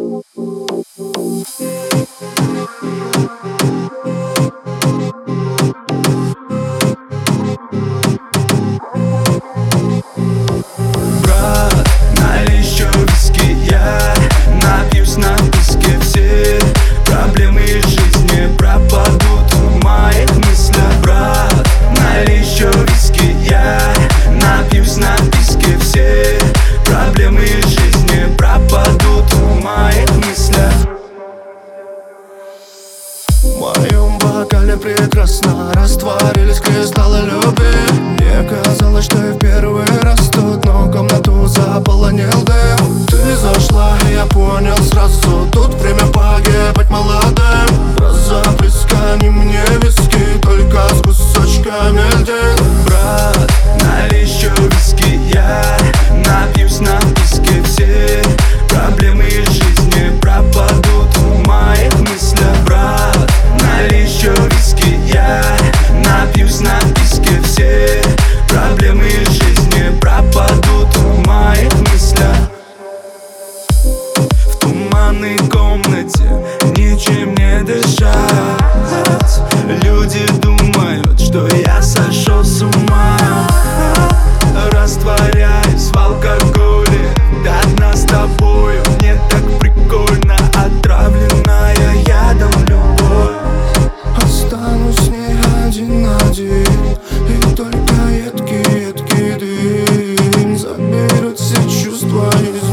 Брат, налей еще виски, я напьюсь на песке. Все проблемы жизни пропадут в моих мыслях. Брат, налей еще виски, я напьюсь на песке. Все проблемы жизни пропадут в моих мыслях. В моем бокале прекрасно растворились кристаллы любви. Мне казалось, что я в первый раз тут, но комнату заполонил дым. Ты зашла, и я понял сразу, тут время погибать молодым. Разоплескани мне виски, только с кусочками льдин. Брат, налей еще виски, я напьюсь на песке. Все проблемы жизни пропадут в моих мыслях. Брат, налей еще виски, я напьюсь на песке. Все проблемы жизни пропадут в моих мыслях. В туманной комнате ничем не дышать. Люди думают, что я сошел с ума. Растворяюсь в алкоголе до дна с тобою. Мне так прикольно, отравленная ядом любовь. Останусь с ней один на один, и только едкий дым заберет все чувства из